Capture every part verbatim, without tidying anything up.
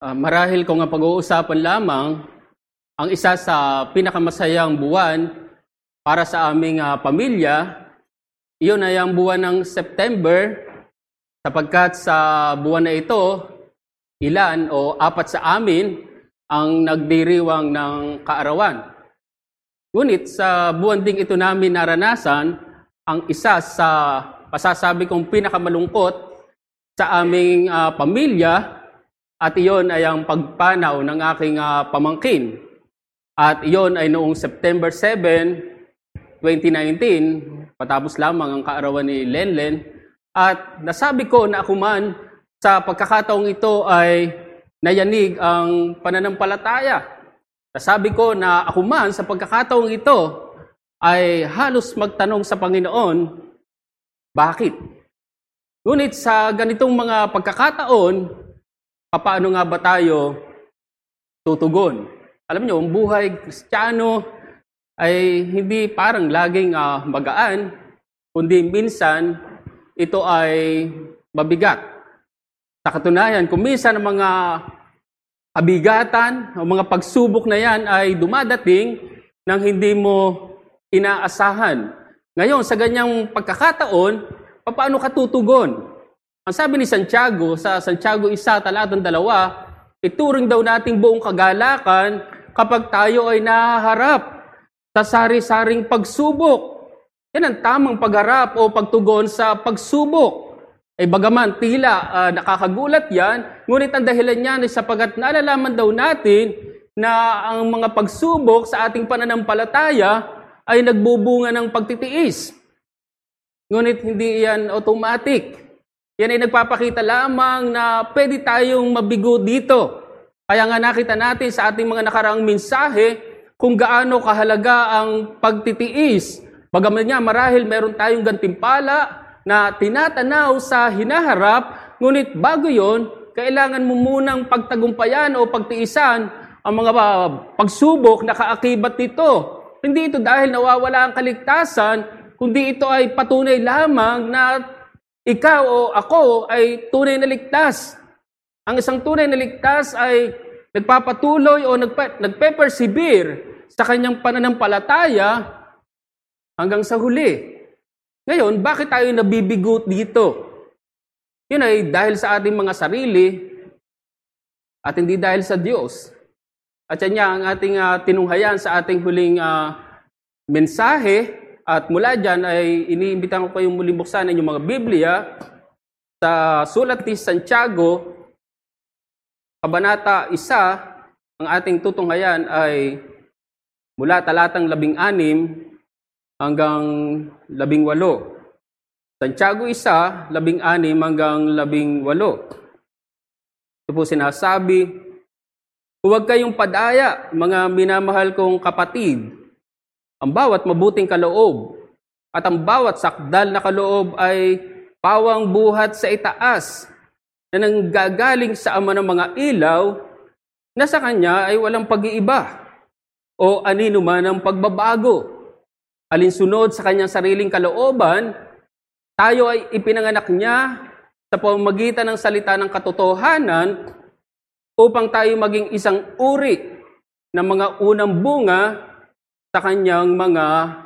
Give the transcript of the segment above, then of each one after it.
Uh, marahil kung ang pag-uusapan lamang ang isa sa pinakamasayang buwan para sa aming uh, pamilya, iyon ay ang buwan ng September, sapagkat sa buwan na ito, ilan o apat sa amin ang nagdiriwang ng kaarawan. Ngunit sa buwan ding ito namin naranasan ang isa sa masasabi kong pinakamalungkot sa aming uh, pamilya, at iyon ay ang pagpanaw ng aking uh, pamangkin. At iyon ay noong September seventh, twenty nineteen, patapos lamang ang kaarawan ni Lenlen. At nasabi ko na ako man sa pagkakataong ito ay nayanig ang pananampalataya. Nasabi ko na ako man sa pagkakataong ito ay halos magtanong sa Panginoon, bakit? Ngunit sa ganitong mga pagkakataon, paano nga ba tayo tutugon? Alam niyo, ang buhay Kristiyano ay hindi parang laging uh, magaan, kundi minsan ito ay mabigat. Sa katunayan, kung minsan ang mga kabigatan o mga pagsubok na yan ay dumadating nang hindi mo inaasahan. Ngayon, sa ganyang pagkakataon, paano ka tutugon? Ang sabi ni Santiago sa Santiago one, talatang dalawa, ituring daw nating buong kagalakan kapag tayo ay nahaharap sa sari-saring pagsubok. Yan ang tamang pagharap o pagtugon sa pagsubok. Ay bagaman tila uh, nakakagulat yan, ngunit ang dahilan niyan ay sapagat nalalaman daw natin na ang mga pagsubok sa ating pananampalataya ay nagbubunga ng pagtitiis. Ngunit hindi yan automatic. Yan ay nagpapakita lamang na pwede tayong mabigo dito. Kaya nga nakita natin sa ating mga nakaraang mensahe kung gaano kahalaga ang pagtitiis. Bagaman niya, marahil meron tayong gantimpala na tinatanaw sa hinaharap, ngunit bago yon, kailangan mo munang pagtagumpayan o pagtiisan ang mga pagsubok na kaakibat nito. Hindi ito dahil nawawala ang kaligtasan, kundi ito ay patunay lamang na ikaw o ako ay tunay na ligtas. Ang isang tunay na ligtas ay nagpapatuloy o nagpe- nagpe-persevere sa kanyang pananampalataya hanggang sa huli. Ngayon, bakit tayo nabibigot dito? Yun ay dahil sa ating mga sarili at hindi dahil sa Diyos. At yan niya ang ating uh, tinunghayan sa ating huling uh, mensahe. At mula dyan ay iniimbitahan ko kayong muling buksan ng inyong mga Biblia sa sulat ni Santiago, Kabanata one, ang ating tutunghayan ay mula talatang labing anim hanggang labing walo. Santiago one, labing anim hanggang labing walo. Ito po sinasabi, huwag kayong padaya, mga minamahal kong kapatid. Ang bawat mabuting kaloob at ang bawat sakdal na kaloob ay pawang buhat sa itaas na nanggagaling sa Ama ng mga ilaw na sa Kanya ay walang pag-iiba o anino man ang pagbabago. Alinsunod sa Kanyang sariling kalooban, tayo ay ipinanganak Niya sa pamamagitan ng salita ng katotohanan upang tayo maging isang uri ng mga unang bunga sa kanyang mga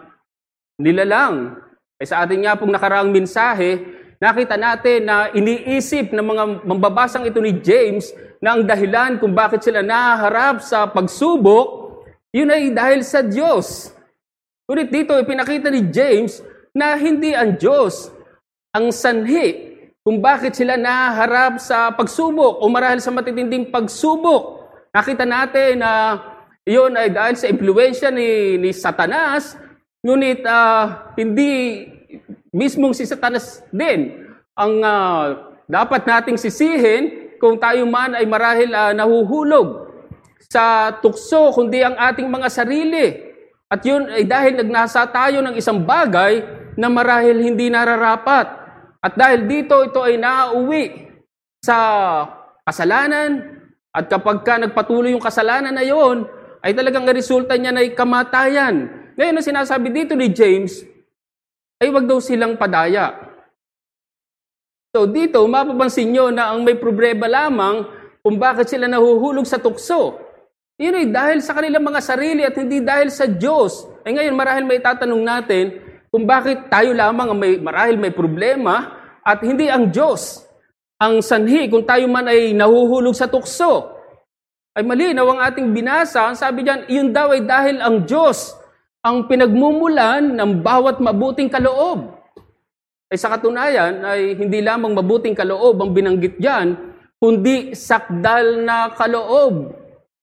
nilalang. Ay sa ating nga pong nakaraang mensahe, nakita natin na iniisip ng mga mambabasang ito ni James na ang dahilan kung bakit sila nahaharap sa pagsubok, yun ay dahil sa Diyos. Ngunit dito ipinakita ni James na hindi ang Diyos ang sanhi kung bakit sila nahaharap sa pagsubok o marahil sa matitinding pagsubok. Nakita natin na iyon ay dahil sa impluwensya ni, ni Satanas, ngunit uh, hindi mismong si Satanas din ang uh, dapat nating sisihin kung tayo man ay marahil uh, nahuhulog sa tukso, kundi ang ating mga sarili. At yun ay dahil nagnasa tayo ng isang bagay na marahil hindi nararapat. At dahil dito, ito ay nauwi sa kasalanan. At kapag ka nagpatuloy yung kasalanan na yun, ay talagang resulta niya na ay kamatayan. Ngayon, ang sinasabi dito ni James, ay wag daw silang padaya. So dito, mapapansin nyo na ang may problema lamang kung bakit sila nahuhulog sa tukso. Yun ay dahil sa kanilang mga sarili at hindi dahil sa Diyos. Eh ngayon, marahil may tatanong natin kung bakit tayo lamang ang may, marahil may problema at hindi ang Diyos ang sanhi kung tayo man ay nahuhulog sa tukso. Ay malinaw ang ating binasa. Ang sabi diyan, iyon daw ay dahil ang Diyos ang pinagmumulan ng bawat mabuting kaloob. Ay sa katunayan ay hindi lamang mabuting kaloob ang binanggit diyan, kundi sakdal na kaloob.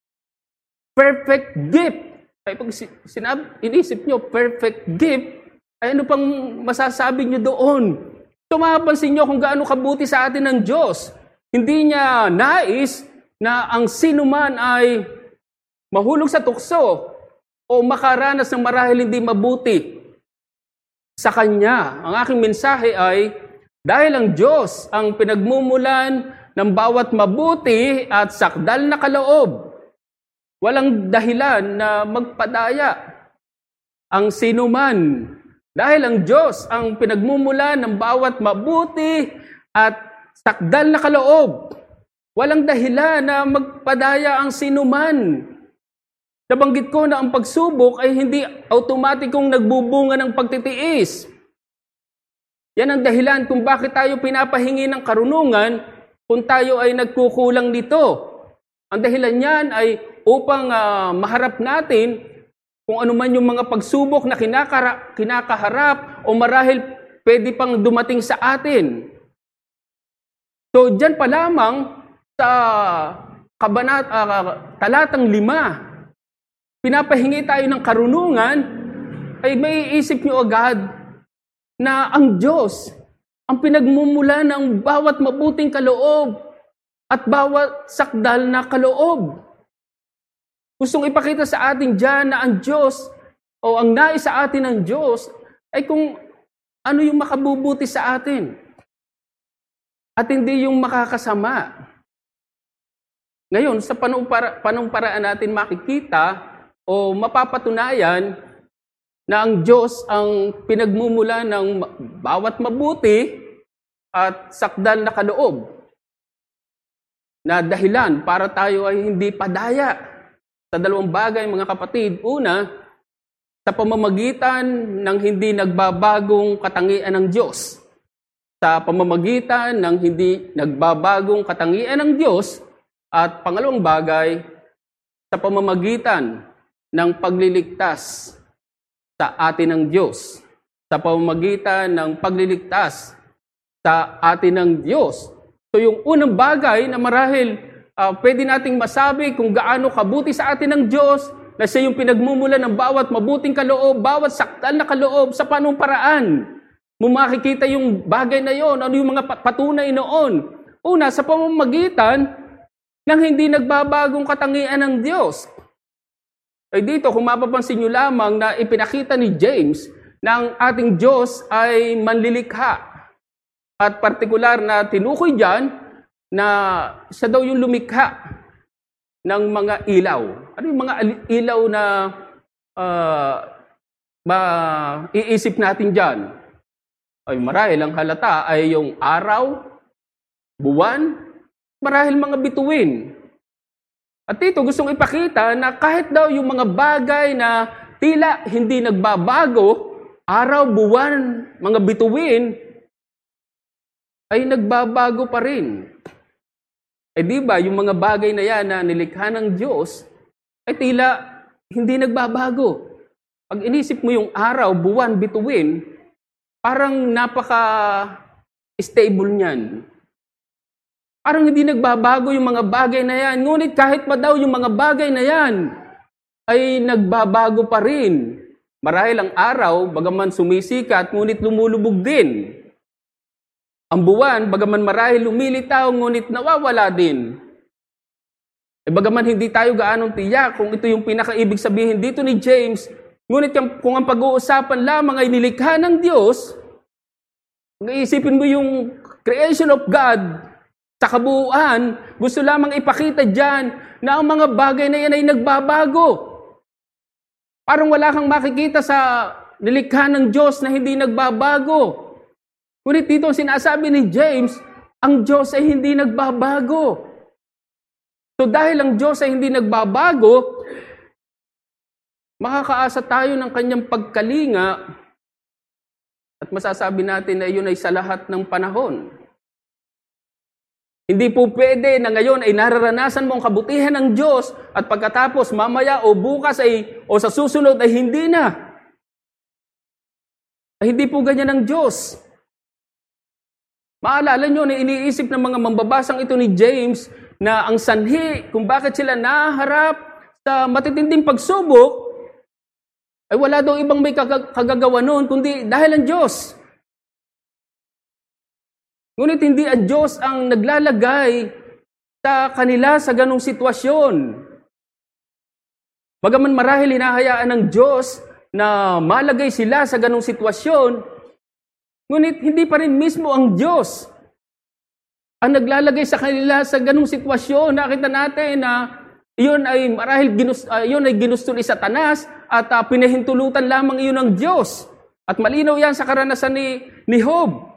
Perfect gift. Ay pag sinab, inisip nyo, perfect gift, ay ano pang masasabi nyo doon? Tumapansin nyo kung gaano kabuti sa atin ng Diyos. Hindi niya nais na ang sinuman ay mahulog sa tukso o makaranas ng marahil hindi mabuti sa Kanya. Ang aking mensahe ay, dahil ang Diyos ang pinagmumulan ng bawat mabuti at sakdal na kaloob, walang dahilan na magpadaya ang sinuman. Dahil ang Diyos ang pinagmumulan ng bawat mabuti at sakdal na kaloob, walang dahilan na magpadaya ang sinuman. Nabanggit ko na ang pagsubok ay hindi automatikong nagbubunga ng pagtitiis. Yan ang dahilan kung bakit tayo pinapahingi ng karunungan kung tayo ay nagkukulang nito. Ang dahilan niyan ay upang uh, maharap natin kung ano man yung mga pagsubok na kinakara- kinakaharap o marahil pwede pang dumating sa atin. So, dyan pa lamang sa kabanat, uh, talatang lima, pinapahingi tayo ng karunungan, ay may isip nyo agad na ang Diyos ang pinagmumula ng bawat mabuting kaloob at bawat sakdal na kaloob. Gustong ipakita sa atin dyan na ang Diyos o ang nais sa atin ng Diyos ay kung ano yung makabubuti sa atin at hindi yung makakasama. Ngayon, sa panumpara, panumparaan natin makikita o mapapatunayan na ang Diyos ang pinagmumula ng bawat mabuti at sakdal na kaloob na dahilan para tayo ay hindi padaya. Sa dalawang bagay, mga kapatid. Una, sa pamamagitan ng hindi nagbabagong katangian ng Diyos. Sa pamamagitan ng hindi nagbabagong katangian ng Diyos. At pangalawang bagay, sa pamamagitan ng pagliligtas sa atin ng Diyos. Sa pamamagitan ng pagliligtas sa atin ng Diyos. So yung unang bagay na marahil Uh, pwede nating masabi kung gaano kabuti sa atin ng Diyos na siya yung pinagmumula ng bawat mabuting kaloob, bawat sakdal na kaloob sa panong paraan. Mo makikita yung bagay na yon, ano yung mga patunay noon. Una, sa pamamagitan ng hindi nagbabagong katangian ng Diyos. Ay dito, kung mapapansin nyo lamang na ipinakita ni James na ang ating Diyos ay manlilikha. At partikular na tinukoy dyan, na siya daw yung lumikha ng mga ilaw. Ano yung mga ilaw na uh, maiisip natin dyan? Ay marahil ang halata ay yung araw, buwan, marahil mga bituin. At dito gustong ipakita na kahit daw yung mga bagay na tila hindi nagbabago, araw, buwan, mga bituin, ay nagbabago pa rin. Eh di ba, yung mga bagay na yan na nilikha ng Diyos, ay tila hindi nagbabago. Pag inisip mo yung araw, buwan, bituin, parang napaka-stable niyan. Parang hindi nagbabago yung mga bagay na yan. Ngunit kahit pa daw yung mga bagay na yan, ay nagbabago pa rin. Marahil ang araw, bagaman sumisikat, ngunit lumulubog din. Ang buwan, bagaman marahil lumilitaw, ngunit nawawala din. E bagaman hindi tayo gaanong tiyak kung ito yung pinakaibig sabihin dito ni James, ngunit kung ang pag-uusapan lamang ay nilikha ng Diyos, pag-iisipin mo yung creation of God sa kabuuan, gusto lamang ipakita dyan na ang mga bagay na yan ay nagbabago. Parang wala kang makikita sa nilikha ng Diyos na hindi nagbabago. Ngunit dito sinasabi ni James, ang Diyos ay hindi nagbabago. So dahil ang Diyos ay hindi nagbabago, makakaasa tayo ng kanyang pagkalinga at masasabi natin na iyon ay sa lahat ng panahon. Hindi po pwede na ngayon ay nararanasan mo ang kabutihan ng Diyos at pagkatapos mamaya o bukas ay o sa susunod ay hindi na. Ay hindi po ganyan ang Diyos. Maalala nyo na iniisip ng mga mambabasang ito ni James na ang sanhi kung bakit sila naharap sa matitinding pagsubok ay wala daw ibang may kagagawa noon kundi dahil ang Diyos. Ngunit hindi ang Diyos ang naglalagay sa kanila sa ganong sitwasyon. Bagaman marahil hinahayaan ng Diyos na malagay sila sa ganong sitwasyon, ngunit hindi pa rin mismo ang Diyos ang naglalagay sa kanila sa ganong sitwasyon. Nakita natin na iyon ay marahil ginus, uh, iyon ay ginusto ni Satanas at uh, pinahintulutan lamang iyon ng Diyos. At malinaw yan sa karanasan ni, ni Job.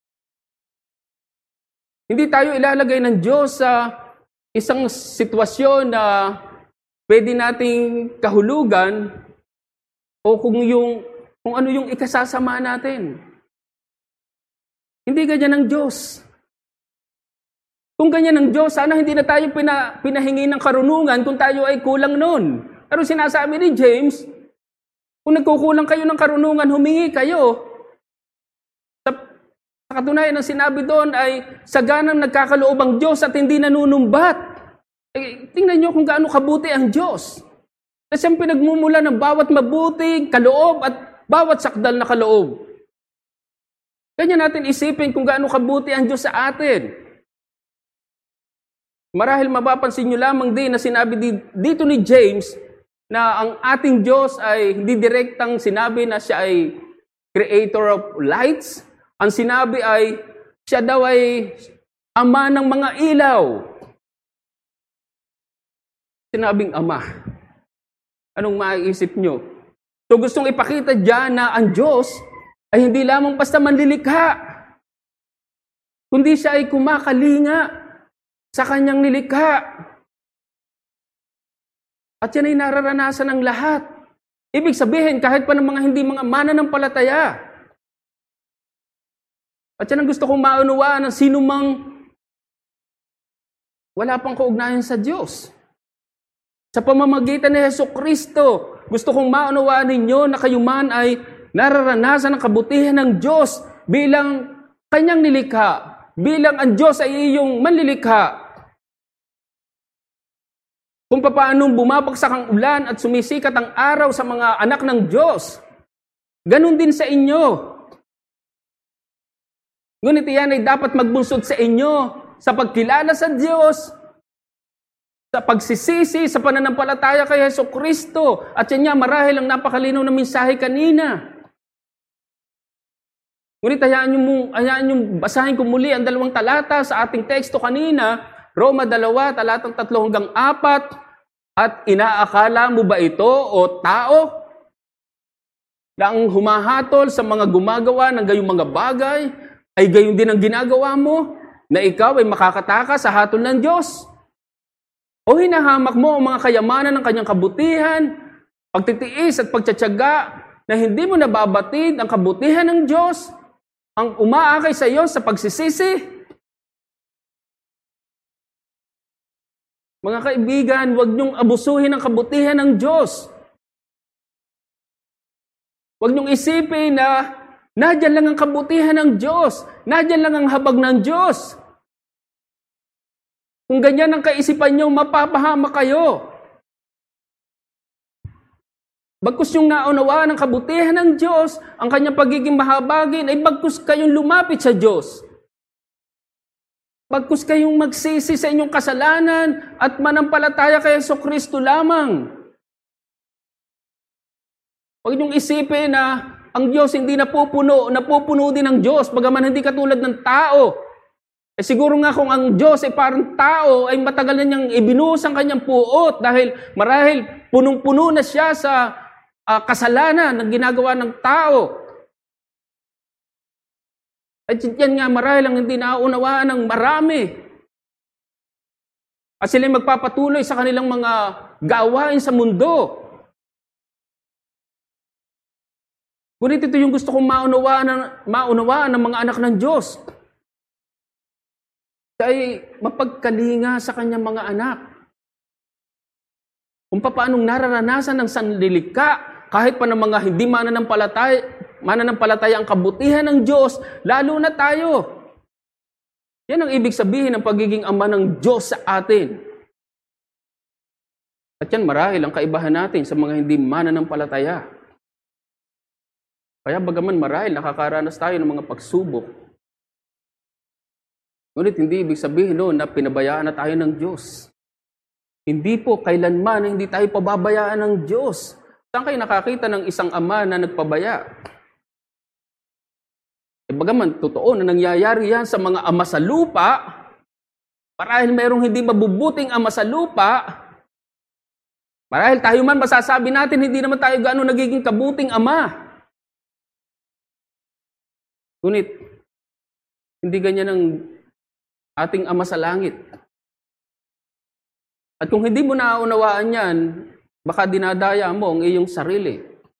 Hindi tayo ilalagay ng Diyos sa isang sitwasyon na pwede nating kahulugan o kung, yung, kung ano yung ikasasama natin. Hindi ganyan ang Diyos. Kung ganyan ang Diyos, sana hindi na tayo pina, pinahingi ng karunungan kung tayo ay kulang nun. Pero sinasabi ni James, kung nagkukulang kayo ng karunungan, humingi kayo. Sa, sa katunayan ng sinabi doon ay saganang nagkakaloob ang Diyos at hindi nanunumbat. Eh, tingnan nyo kung gaano kabuti ang Diyos. Kasi ang pinagmumula ng bawat mabuting kaloob at bawat sakdal na kaloob. Kanya natin isipin kung gaano kabuti ang Diyos sa atin. Marahil mapapansin nyo lamang din na sinabi dito ni James na ang ating Diyos ay hindi direktang sinabi na siya ay creator of lights. Ang sinabi ay siya daw ay ama ng mga ilaw. Sinabing ama. Anong maiisip nyo? So gustong ipakita dyan na ang Diyos ay hindi lamang basta manlilikha, kundi siya ay kumakalinga sa kanyang nilikha. At yan ay nararanasan ng lahat. Ibig sabihin, kahit pa ng mga hindi mga mananampalataya. At yan ang gusto kong maunawaan ng sino mang wala pang kaugnayan sa Diyos. Sa pamamagitan ni Jesucristo, gusto kong maunawaan ninyo na kayo man ay nararanasan ang kabutihan ng Diyos bilang kanyang nilikha, bilang ang Diyos ay iyong manlilikha. Kung paano bumabagsak ang ulan at sumisikat ang araw sa mga anak ng Diyos, ganun din sa inyo. Ngunit iyan ay dapat magbunsod sa inyo sa pagkilala sa Diyos, sa pagsisisi, sa pananampalataya kay Jesucristo. At yan niya, marahil ang napakalinaw na mensahe kanina. Ngunit hayaan niyo, hayaan niyo basahin ko muli ang dalawang talata sa ating teksto kanina, Roma two, talatang three hanggang four. At inaakala mo ba ito o tao na ang humahatol sa mga gumagawa ng gayong mga bagay ay gayon din ang ginagawa mo, na ikaw ay makakatakas sa hatol ng Diyos? O hinahamak mo ang mga kayamanan ng kanyang kabutihan, pagtitiis at pagtsatsaga na hindi mo nababatid ang kabutihan ng Diyos, ang umaakay sa iyo sa pagsisisi? Mga kaibigan, huwag niyong abusuhin ang kabutihan ng Diyos. Huwag niyong isipin na nadyan lang ang kabutihan ng Diyos, nadyan lang ang habag ng Diyos. Kung ganyan ang kaisipan niyo, mapapahama kayo. Bagkus yung naunawaan ng kabutihan ng Diyos, ang kanyang pagiging mahabagin, ay bagkus kayong lumapit sa Diyos. Bagkus kayong magsisi sa inyong kasalanan at manampalataya kay Jesucristo lamang. Huwag niyong isipin na ang Diyos hindi napupuno, napupuno din ng Diyos, bagaman hindi katulad ng tao. Eh siguro nga kung ang Diyos ay parang tao, ay matagal na niyang ibinuhos ang kanyang puot dahil marahil punong-puno na siya sa uh, kasalanan ng ginagawa ng tao. At yan nga marahil ang hindi nauunawaan ng marami. At sila magpapatuloy sa kanilang mga gawain sa mundo. Ngunit ito yung gusto kong maunawaan ng, maunawaan ng mga anak ng Diyos. Siya ay mapagkalinga sa kanyang mga anak. Kung paanong nararanasan ng sanlilikha, kahit pa ng mga hindi mananampalataya, mananampalataya ang kabutihan ng Diyos, lalo na tayo. Yan ang ibig sabihin ng pagiging ama ng Diyos sa atin. At yan marahil ang kaibahan natin sa mga hindi mananampalataya. Kaya bagaman marahil nakakaranas tayo ng mga pagsubok, ngunit hindi ibig sabihin noon na pinabayaan na tayo ng Diyos. Hindi po kailanman na hindi tayo pababayaan ng Diyos. Saan kayo nakakita ng isang ama na nagpabaya? E bagaman totoo na nangyayari yan sa mga ama sa lupa, marahil mayroong hindi mabubuting ama sa lupa, marahil tayo man masasabi natin hindi naman tayo gaano nagiging kabuting ama. Ngunit, hindi ganyan ang ating Ama sa langit. At kung hindi mo naunawaan yan, baka dinadaya mo ang iyong sarili.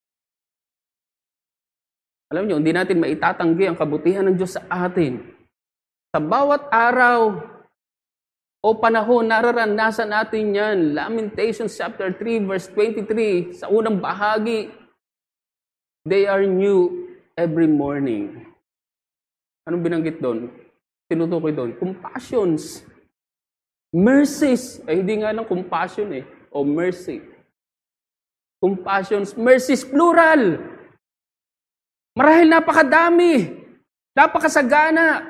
Alam niyo, hindi natin maitatanggi ang kabutihan ng Diyos sa atin. Sa bawat araw o panahon, nararanasan natin yan. Lamentations chapter three, verse twenty-three, sa unang bahagi, they are new every morning. Anong binanggit doon? Tinutukoy doon? Compassions. Mercies. Ay, hindi nga lang compassion eh. O mercy. Compassions. Mercies, plural. Marahil napakadami. Napakasagana.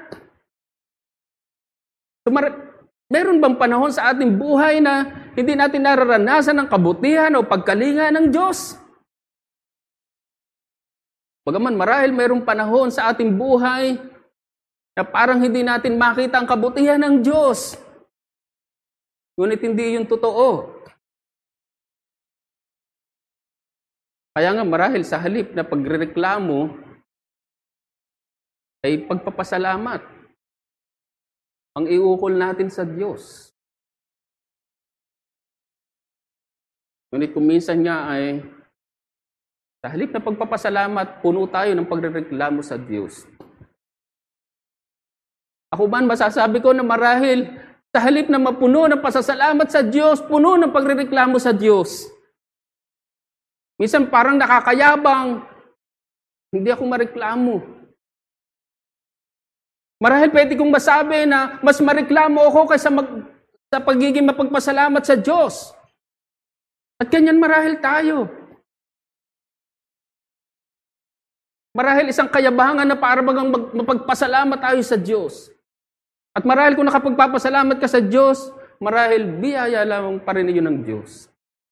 So, mar- meron bang panahon sa ating buhay na hindi natin nararanasan ang kabutihan o pagkalinga ng Diyos? Bagaman marahil mayroong panahon sa ating buhay na parang hindi natin makita ang kabutihan ng Diyos. Ngunit hindi yun totoo. Kaya nga marahil sa halip na pagrereklamo ay pagpapasalamat ang iukol natin sa Diyos. Ngunit kung minsan nga ay sa halip na pagpapasalamat, puno tayo ng pagrereklamo sa Diyos. Ako man, masasabi ko na marahil sa halip na mapuno ng pasasalamat sa Diyos, puno ng pagrereklamo sa Diyos. Minsan parang nakakayabang, hindi ako mareklamo. Marahil pwede kong masabi na mas mareklamo ako kaysa mag, sa pagiging mapagpasalamat sa Diyos. At ganyan marahil tayo. Marahil isang kayabangan na para bagang mapagpasalamat tayo sa Diyos. At marahil kung nakapagpapasalamat ka sa Diyos, marahil biyaya lamang pa rin yun ng Diyos.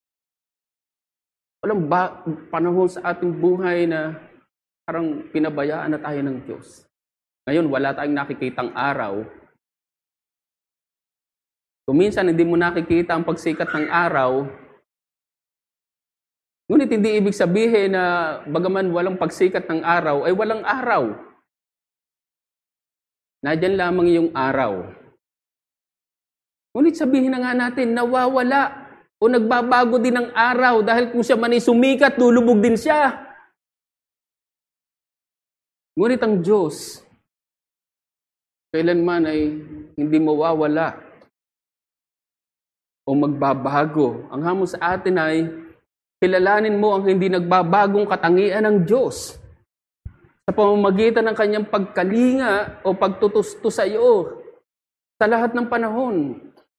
Walang ba- panahon sa ating buhay na parang pinabayaan na tayo ng Diyos. Ngayon, wala tayong nakikitang araw. Kung minsan hindi mo nakikita ang pagsikat ng araw, ngunit hindi ibig sabihin na bagaman walang pagsikat ng araw, ay walang araw. Nadyan lamang yung araw. Ngunit sabihin na nga natin, nawawala o nagbabago din ang araw dahil kung siya man ay sumikat, lulubog din siya. Ngunit ang Diyos, kailanman ay hindi mawawala o magbabago. Ang hamon sa atin ay kilalanin mo ang hindi nagbabagong katangian ng Diyos sa pamamagitan ng kanyang pagkalinga o pagtutusto sa iyo sa lahat ng panahon.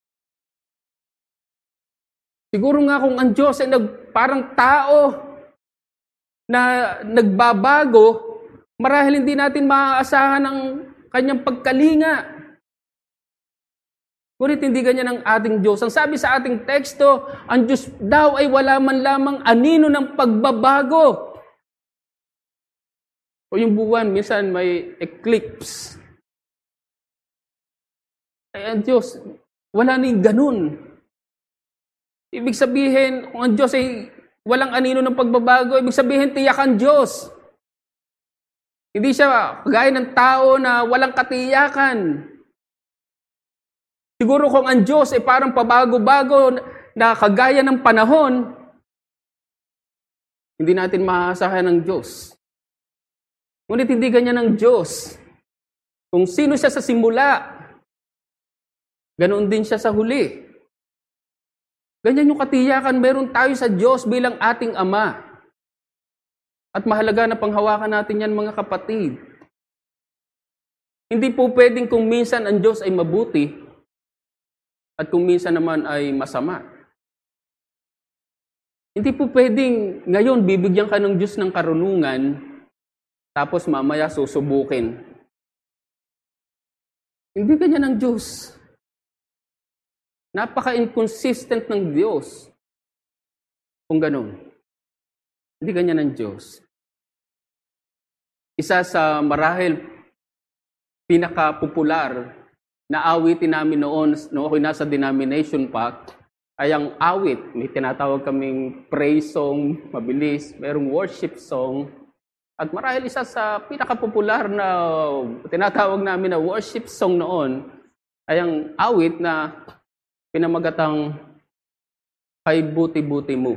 Siguro nga kung ang Diyos ay nag, parang tao na nagbabago, marahil hindi natin maaasahan ang kanyang pagkalinga. Ngunit hindi ganyan ang ating Diyos. Ang sabi sa ating teksto, ang Diyos daw ay wala man lamang anino ng pagbabago. O yung buwan, minsan may eclipse. Ay ang Diyos, wala nang ganun. Ibig sabihin, kung ang Diyos ay walang anino ng pagbabago, ibig sabihin, tiyak ang Diyos. Hindi siya gaya ng tao na walang katiyakan. Siguro kung ang Diyos ay parang pabago-bago na kagaya ng panahon, hindi natin maaasahan ng Diyos. Ngunit hindi ganyan ng Diyos. Kung sino siya sa simula, ganoon din siya sa huli. Ganyan yung katiyakan meron tayo sa Diyos bilang ating Ama. At mahalaga na panghawakan natin yan, mga kapatid. Hindi po pwedeng kung minsan ang Diyos ay mabuti at kung minsan naman ay masama. Hindi po pwedeng ngayon bibigyan ka ng Diyos ng karunungan tapos mamaya susubukin. Hindi ganyan ang Diyos. Napaka-inconsistent ng Diyos. Kung ganun. Hindi ganyan ang Diyos. Isa sa marahil pinaka-popular na awitin namin noon, noong ako'y nasa denomination pa, ay ang awit. May tinatawag kaming praise song, mabilis, mayroong worship song. At marahil isa sa pinaka-popular na tinatawag namin na worship song noon, ay ang awit na pinamagatang kay buti-buti mo,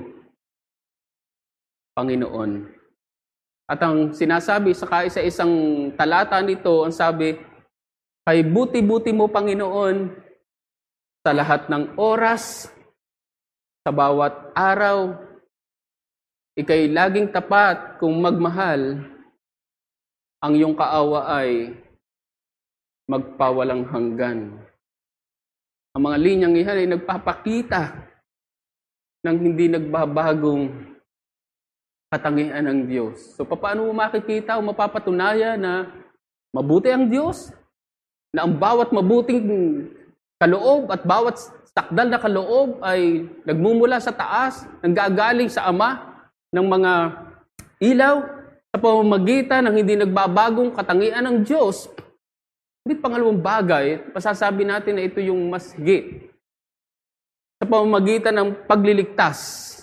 Panginoon. At ang sinasabi sa kaisa-isang talata nito, ang sabi, kay buti-buti mo, Panginoon, sa lahat ng oras, sa bawat araw, ika'y laging tapat kung magmahal, ang iyong kaawa ay magpawalang hanggan. Ang mga linyang iyan ay nagpapakita ng hindi nagbabagong katangian ng Diyos. So, paano mo makikita o mapapatunayan na mabuti ang Diyos? Na ang bawat mabuting kaloob at bawat sakdal na kaloob ay nagmumula sa taas, nanggagaling sa Ama ng mga ilaw sa pamamagitan ng hindi nagbabagong katangian ng Diyos. Ngunit pangalawang bagay, masasabi natin na ito yung mas higit sa pamamagitan ng pagliligtas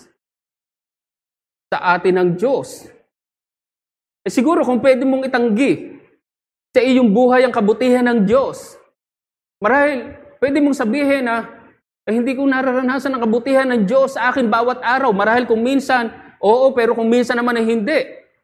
sa atin ng Diyos. Eh siguro kung pwede mong itanggi sa iyong buhay ang kabutihan ng Diyos, marahil pwede mong sabihin na eh, hindi ko nararanasan ang kabutihan ng Diyos sa akin bawat araw. Marahil kung minsan, oo, pero kung minsan naman ay hindi.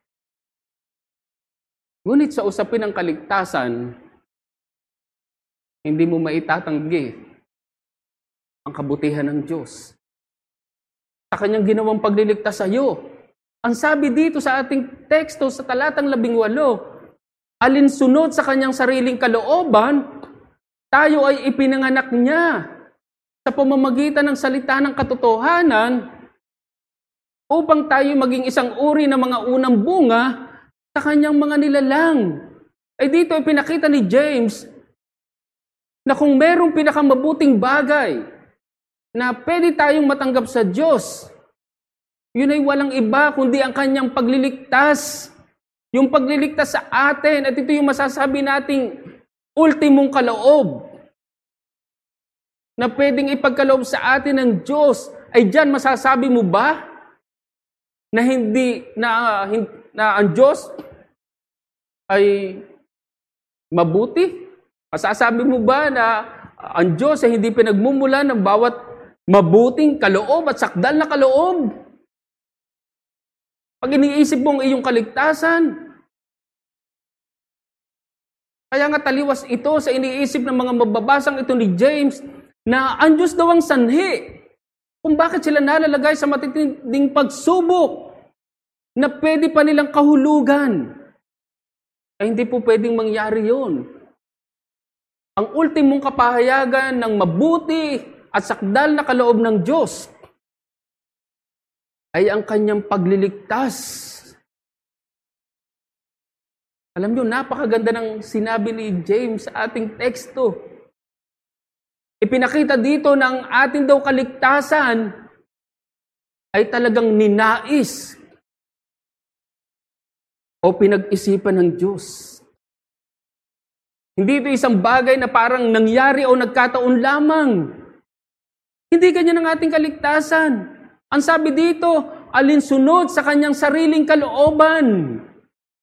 Ngunit sa usapin ng kaligtasan, hindi mo maitatanggi ang kabutihan ng Diyos. Sa kanyang ginawang pagliligtas sa iyo. Ang sabi dito sa ating teksto sa talatang labing walo, alinsunod sa kanyang sariling kalooban, tayo ay ipinanganak niya sa pamamagitan ng salita ng katotohanan upang tayo maging isang uri ng mga unang bunga sa kanyang mga nilalang. Ay dito ay pinakita ni James na kung merong pinakamabuting bagay na pwede tayong matanggap sa Diyos, yun ay walang iba kundi ang kanyang pagliligtas. Yung pagliligtas sa atin, at ito yung masasabi nating ultimong kaloob na pwedeng ipagkaloob sa atin ng Diyos. Ay diyan masasabi mo ba na hindi na, na ang Diyos ay mabuti? Masasabi mo ba na ang Diyos ay hindi pinagmumulan ng bawat mabuting kaloob at sakdal na kaloob? Pag iniisip mo ang iyong kaligtasan, kaya nga taliwas ito sa iniisip ng mga mababasang ito ni James na ang Diyos daw ang sanhi kung bakit sila nalalagay sa matitinding pagsubok na pwede pa nilang kahulugan. Ay hindi po pwedeng mangyari yun. Ang ultimong kapahayagan ng mabuti at sakdal na kaloob ng Diyos ay ang kanyang pagliligtas. Alam niyo, napakaganda ng sinabi ni James sa ating teksto. Ipinakita dito na ang ating daw kaligtasan ay talagang ninais o pinag-isipan ng Diyos. Hindi ito isang bagay na parang nangyari o nagkataon lamang. Hindi ganyan ang ating kaligtasan. Ang sabi dito, alinsunod sa kanyang sariling kalooban.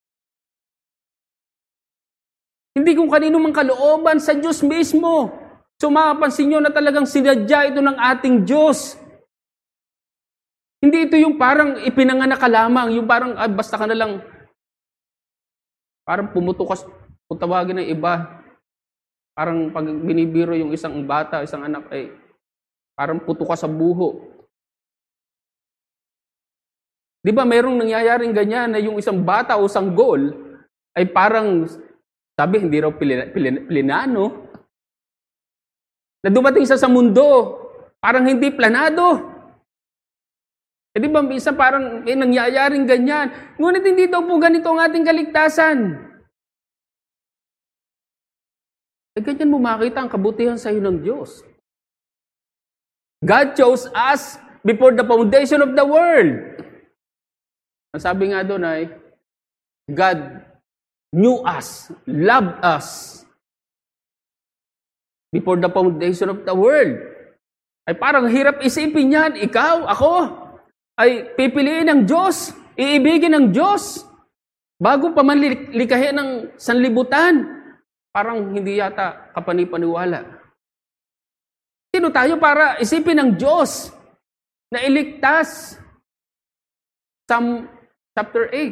Hindi kung kanino mang kalooban, sa Diyos mismo. So mapapansin nyo na talagang sinadya ito ng ating Diyos. Hindi ito yung parang ipinanganak ka lamang, yung parang ah, basta ka na lang, parang pumutukas, kung tawagin ng iba, parang pag binibiro yung isang bata, isang anak, ay parang putukas sa buho. Di ba mayroong nangyayaring ganyan na yung isang bata o sanggol ay parang, sabi, hindi raw pilina, pilina, plinano, na dumating siya sa mundo, parang hindi planado. E di ba, isa parang eh, nangyayaring ganyan. Ngunit hindi daw po ganito ang ating kaligtasan. E ganyan mo makita ang kabutihan sa iyo ng Diyos. God chose us before the foundation of the world. Ang sabi nga doon ay, God knew us, loved us before the foundation of the world. Ay parang hirap isipin yan, ikaw, ako, ay pipiliin ng Diyos, iibigin ng Diyos, bago pa man likahin ng sanlibutan. Parang hindi yata kapanipaniwala. Sino tayo para isipin ng Diyos na iligtas? Psalm chapter eight.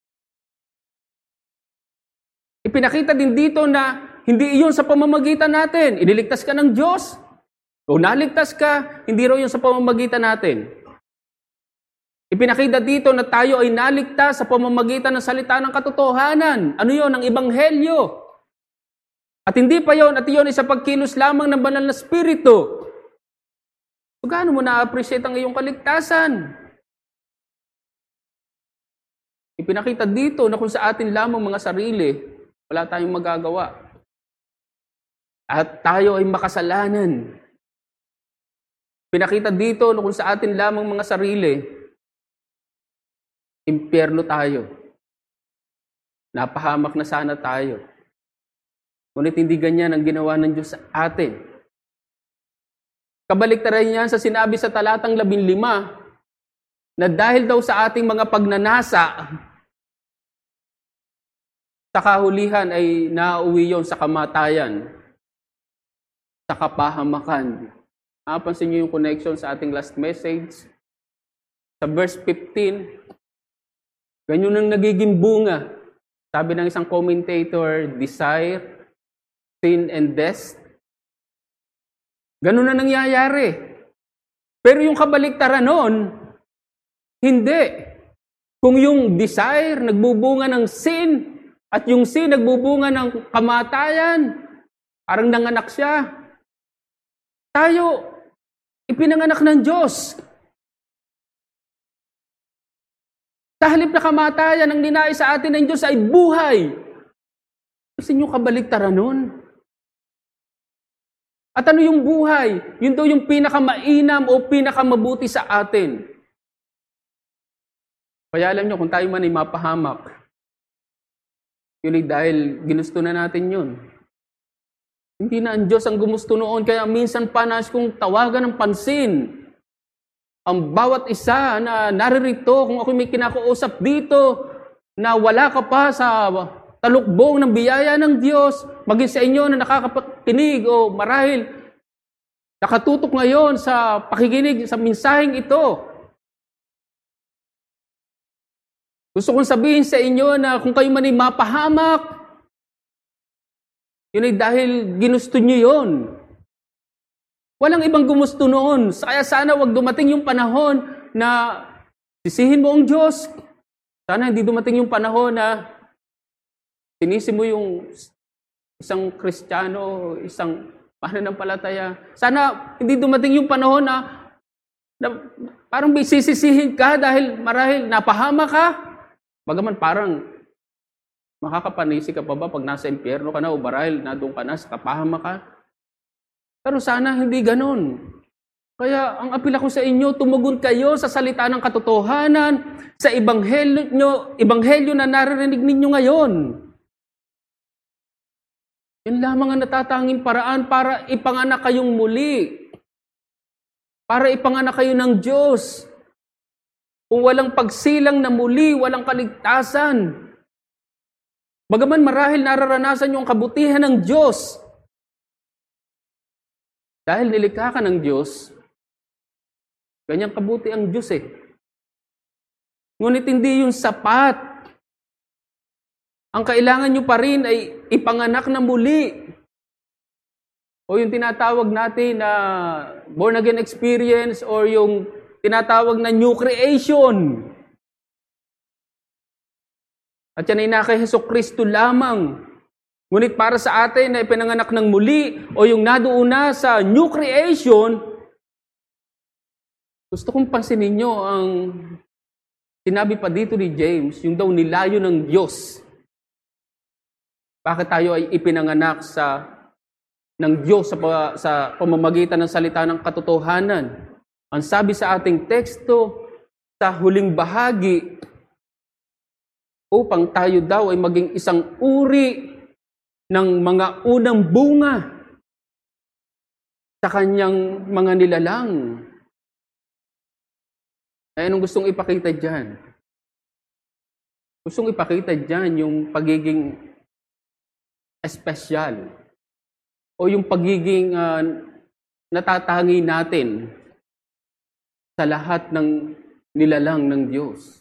Ipinakita din dito na hindi iyon sa pamamagitan natin. Iniligtas ka ng Diyos. O naligtas ka, hindi raw yun sa pamamagitan natin. Ipinakita dito na tayo ay naligtas sa pamamagitan ng salita ng katotohanan. Ano yun? Ang Ebanghelyo. At hindi pa yon, at yun ay sa pagkilos lamang ng banal na spirito. So, gaano mo na-appreciate ang iyong kaligtasan? Ipinakita dito na kung sa atin lamang mga sarili, wala tayong magagawa. At tayo ay makasalanan. Pinakita dito na kung sa atin lamang mga sarili, impyerno tayo. Napahamak na sana tayo. Ngunit hindi ganyan ang ginawa ng Diyos sa atin. Kabaliktaran niya sa sinabi sa talatang labing lima, na dahil daw sa ating mga pagnanasa, sa kahulihan ay nauwi yon sa kamatayan, sa kapahamakan. Napansin niyo yung connection sa ating last message? Sa verse fifteen, ganyan ang nagiging bunga. Sabi ng isang commentator, desire, sin, and death. Ganun na nangyayari. Pero yung kabaliktaran noon, hindi. Kung yung desire nagbubunga ng sin, at yung sin nagbubunga ng kamatayan, parang nanganak siya. Tayo, ipinanganak ng Diyos. Sa halip na kamatayan, ang ninais sa atin ng Diyos ay buhay. Kasi yung kabaliktaran nun. At ano yung buhay? Yun daw yung pinakamainam o pinakamabuti sa atin. Kaya alam nyo, kung tayo man ay mapahamak, yun ay dahil ginusto na natin yun. Hindi na ang Diyos ang gumusto noon, kaya minsan pa nais kong tawagan ng pansin ang bawat isa na naririto, kung ako may kinakausap dito, na wala ka pa sa talukbong ng biyaya ng Diyos, maging sa inyo na nakakapakinig o marahil nakatutok ngayon sa pakikinig sa mensaheng ito. Gusto kong sabihin sa inyo na kung kayo man ay mapahamak, yun ay dahil ginusto nyo yun. Walang ibang gumusto noon. Kaya sana wag dumating yung panahon na sisihin mo ang Diyos. Sana hindi dumating yung panahon na sinisi mo yung isang Kristiyano, isang mananampalataya. Sana hindi dumating yung panahon na, na parang may sisisihin ka dahil marahil napahama ka. Bagaman parang makakapanisi ka pa ba pag nasa impyerno ka na o marahil na doon ka na sa kapahama ka. Pero sana hindi ganun. Kaya ang apila ko sa inyo, tumugon kayo sa salita ng katotohanan, sa ebanghelyo nyo, ebanghelyo na naririnig ninyo ngayon. Yan lamang ang natatanging paraan para ipanganak kayong muli. Para ipanganak kayo ng Diyos. Kung walang pagsilang na muli, walang kaligtasan. Bagaman marahil nararanasan nyo ang kabutihan ng Diyos, Dahil nilikha ka ng Diyos, ganyan kabuti ang Diyos eh. Ngunit hindi yun sapat. Ang kailangan nyo pa rin ay ipanganak na muli. O yung tinatawag natin na born again experience or yung tinatawag na new creation. At yan ay na kay Hesukristo lamang. Ngunit para sa atin na ipinanganak ng muli o yung naduuna sa new creation, gusto kong pansinin nyo ang sinabi pa dito ni James, yung daw nilayo ng Diyos. Bakit tayo ay ipinanganak sa ng Diyos sa, sa pamamagitan ng salita ng katotohanan? Ang sabi sa ating teksto, sa huling bahagi, upang tayo daw ay maging isang uri ng mga unang bunga sa kanyang mga nilalang. Ay, anong gustong ipakita dyan? Gustong ipakita dyan yung pagiging espesyal o yung pagiging uh, natatangi natin sa lahat ng nilalang ng Diyos.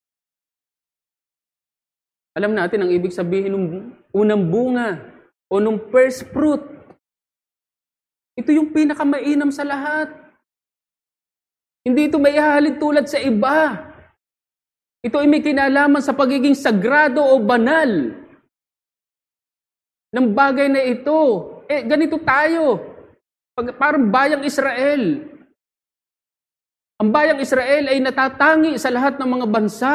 Alam natin ang ibig sabihin ng unang bunga o ng first fruit. Ito yung pinakamainam sa lahat. Hindi ito may ihahalin tulad sa iba. Ito ay may kinalaman sa pagiging sagrado o banal ng bagay na ito. Eh, ganito tayo. Pag, parang bayang Israel. Ang bayang Israel ay natatangi sa lahat ng mga bansa.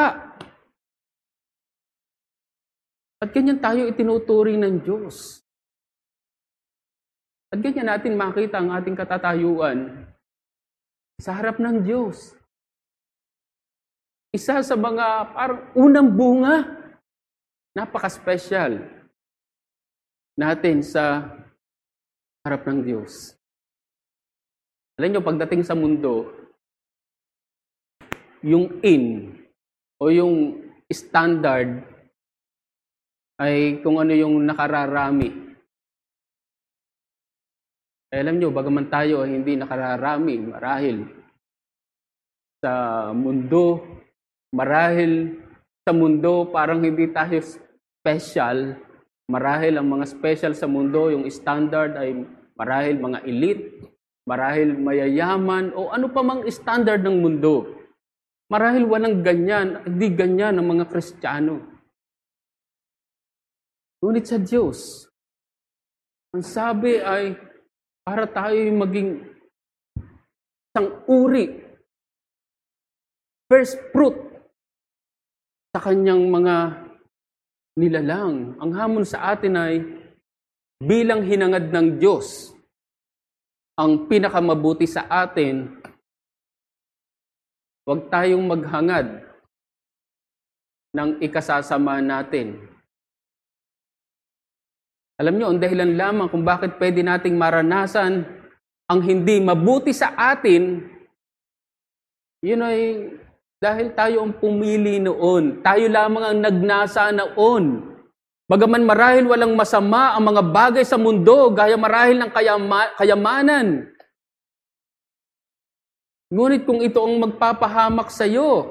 At ganyan tayo itinuturing ng Diyos. At ganyan natin makita ang ating katatayuan sa harap ng Diyos. Isa sa mga parang unang bunga, napaka-special natin sa harap ng Diyos. Alam nyo, pagdating sa mundo, yung in o yung standard ay kung ano yung nakararami. Eh, alam nyo, bagaman tayo ay hindi nakararami, marahil sa mundo, marahil sa mundo parang hindi tayo special, marahil ang mga special sa mundo, yung standard ay marahil mga elite, marahil mayayaman, o ano pa mang standard ng mundo. Marahil walang ganyan, hindi ganyan ng mga Kristiyano. Ngunit sa Diyos, ang sabi ay para tayo maging isang uri, first fruit sa kanyang mga nilalang. Ang hamon sa atin ay bilang hinangad ng Diyos, ang pinakamabuti sa atin, huwag tayong maghangad ng ikasasama natin. Alam niyo, ang dahilan lamang kung bakit pwede nating maranasan ang hindi mabuti sa atin, yun ay dahil tayo ang pumili noon. Tayo lamang ang nagnasa noon. Bagaman marahil walang masama ang mga bagay sa mundo, gaya marahil ng kayama, kayamanan. Ngunit kung ito ang magpapahamak sa iyo,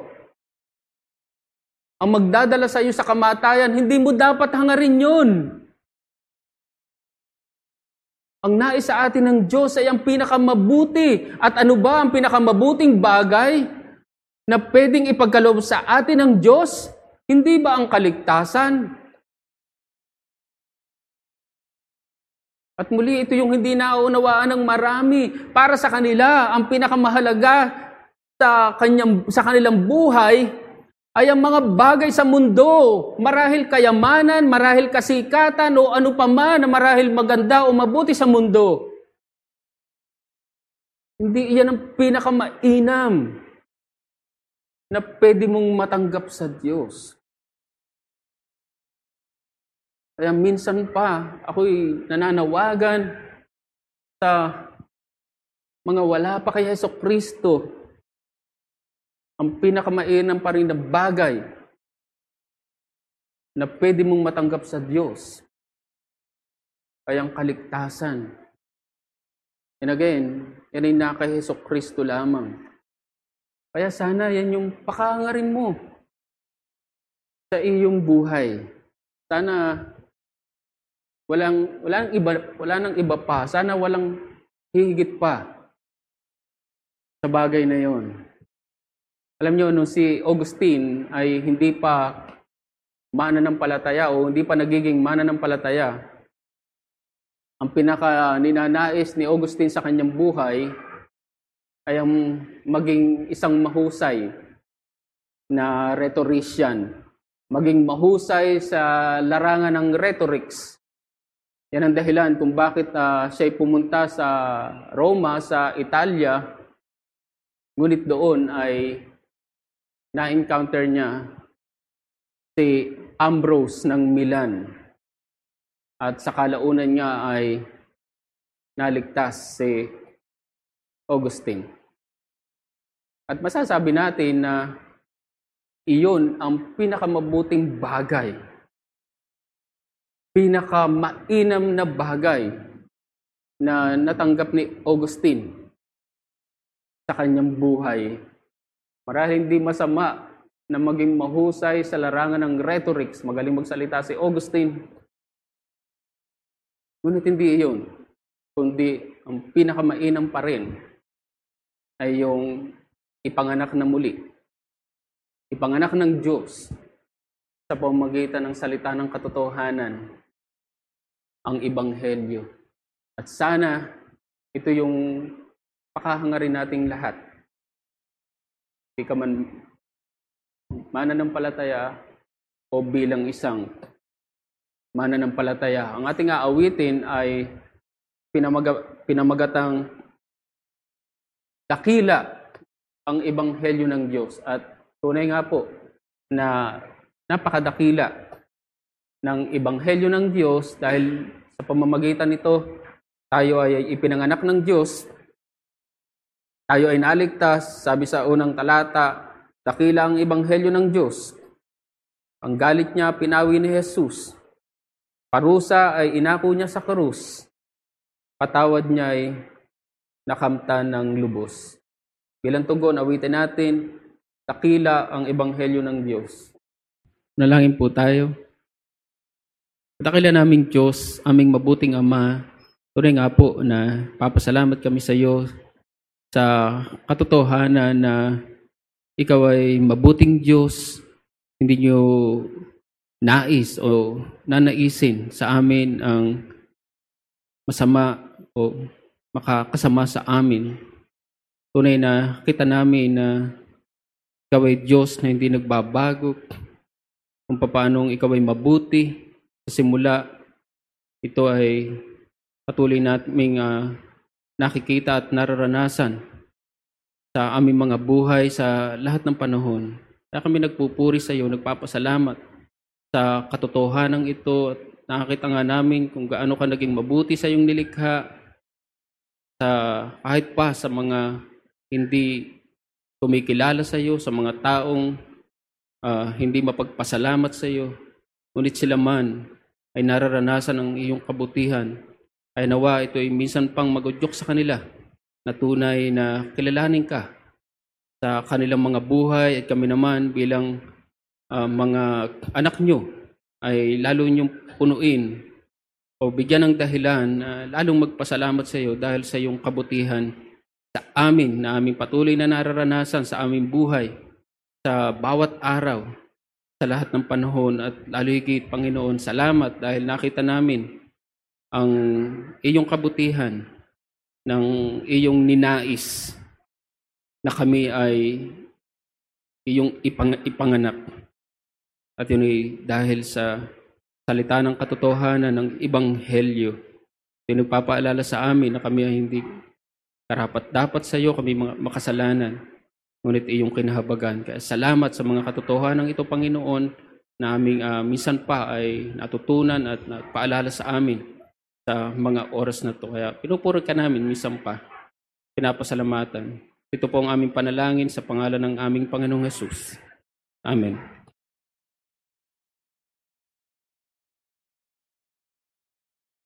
ang magdadala sa iyo sa kamatayan, hindi mo dapat hangarin yun. Ang nais sa atin ng Diyos ay ang pinakamabuti. At ano ba ang pinakamabuting bagay na pwedeng ipagkaloob sa atin ng Diyos? Hindi ba ang kaligtasan? At muli, ito yung hindi nauunawaan ng marami. Para sa kanila, ang pinakamahalaga sa, kanyang, sa kanilang buhay ay ang mga bagay sa mundo. Marahil kayamanan, marahil kasikatan, o ano pa man na marahil maganda o mabuti sa mundo. Hindi iyan ang pinakamainam na pwede mong matanggap sa Diyos. Kaya minsan pa, ako'y nananawagan sa mga wala pa kay Hesukristo. Ang pinakamainam pa rin na bagay na pwede mong matanggap sa Diyos ay ang kaligtasan. And again, yan ay na kay Jesucristo lamang. Kaya sana yan yung pakahangarin mo sa iyong buhay. Sana walang walang iba wala nang iba pa. Sana walang hihigit pa sa bagay na yon. Alam niyo, nung si Augustine ay hindi pa mananampalataya o hindi pa nagiging mananampalataya, ang pinaka ninanais ni Augustine sa kanyang buhay ay ang maging isang mahusay na rhetorician, maging mahusay sa larangan ng rhetorics. Yan ang dahilan kung bakit uh, siya pumunta sa Roma, sa Italia, ngunit doon ay na-encounter niya si Ambrose ng Milan. At sa kalaunan niya ay naligtas si Augustine. At masasabi natin na iyon ang pinakamabuting bagay, pinakamainam na bagay na natanggap ni Augustine sa kanyang buhay. Marahil hindi masama na maging mahusay sa larangan ng rhetorics, magaling magsalita si Augustine. Ngunit hindi iyon, kundi ang pinakamainam pa rin ay yung ipanganak na muli. Ipanganak ng Diyos sa pamamagitan ng salita ng katotohanan, ang Ebanghelyo. At sana ito yung pakahangarin nating lahat. Hindi ka man mananampalataya o bilang isang mananampalataya. Ang ating aawitin ay pinamaga, pinamagatang dakila ang Ebanghelyo ng Diyos. At tunay nga po na napakadakila ng Ebanghelyo ng Diyos dahil sa pamamagitan nito tayo ay ipinanganak ng Diyos. Tayo ay naligtas, sabi sa unang talata, dakila ang Ebanghelyo ng Diyos. Ang galit niya pinawi ni Jesus. Parusa ay inako niya sa krus. Patawad niya ay nakamtan ng lubos. Bilang tugon, awitin natin, dakila ang Ebanghelyo ng Diyos. Nalangin po tayo. Dakila naming Diyos, aming mabuting Ama, tunay nga po na papasalamat kami sa iyo sa katotohanan na ikaw ay mabuting Diyos, hindi niyo nais o nanaisin sa amin ang masama o makakasama sa amin. Tunay na kita namin na ikaw ay Diyos na hindi nagbabago, kung paanong ikaw ay mabuti. Sa simula, ito ay patuloy naming uh, nakikita at nararanasan sa aming mga buhay sa lahat ng panahon. Kaya kami nagpupuri sa iyo, nagpapasalamat sa katotohanan ito at nakakita nga namin kung gaano ka naging mabuti sa iyong nilikha, sa kahit pa sa mga hindi kumikilala sa iyo, sa mga taong uh, hindi mapagpasalamat sa iyo, ngunit sila man ay nararanasan ang iyong kabutihan. Ay nawa ito ay minsan pang magudyok sa kanila na tunay na kilalanin ka sa kanilang mga buhay at kami naman bilang uh, mga anak nyo ay lalo nyong punuin o bigyan ng dahilan uh, lalong magpasalamat sa iyo dahil sa iyong kabutihan sa amin na aming patuloy na nararanasan sa aming buhay sa bawat araw, sa lahat ng panahon at lalo higit Panginoon, salamat dahil nakita namin ang iyong kabutihan ng iyong ninais na kami ay iyong ipang, ipanganak. At yun ay dahil sa salita ng katotohanan ng Ebanghelyo. Yung nagpapaalala sa amin na kami ay hindi karapat-dapat sa iyo, kami mga makasalanan. Ngunit iyong kinahabagan. Kaya salamat sa mga katotohanan ito, Panginoon, na aming uh, minsan pa ay natutunan at paalala sa amin sa mga oras na ito. Kaya pinupuri ka namin minsan pa. Pinapasalamatan. Ito po ang aming panalangin sa pangalan ng aming Panginoong Hesus. Amen.